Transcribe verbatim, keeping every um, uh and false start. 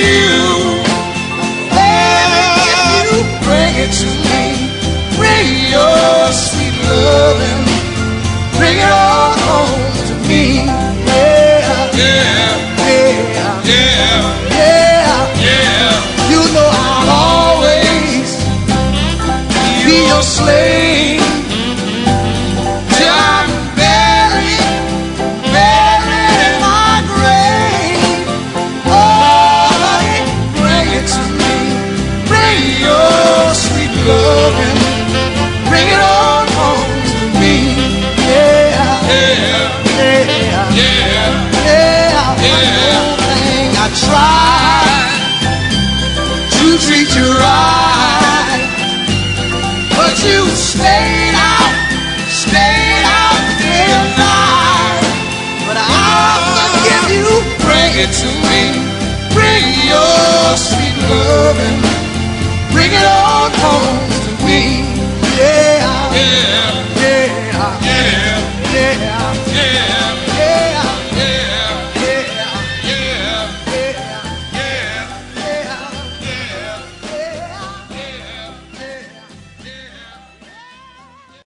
you. Let me get you, bring it to me. Bring your sweet loving, bring it all home to me. Yeah, Yeah, yeah, yeah, yeah, yeah. You know I'll always be your slave till I'm buried, buried in my grave. Oh, honey, bring it to me. Bring your sweet loving, bring it on home to me. Yeah, Yeah, yeah, yeah, yeah. yeah. One thing I tried to treat you right, but you stayed out, stayed out in line. But I'll forgive you. Bring it to me. Bring your sweet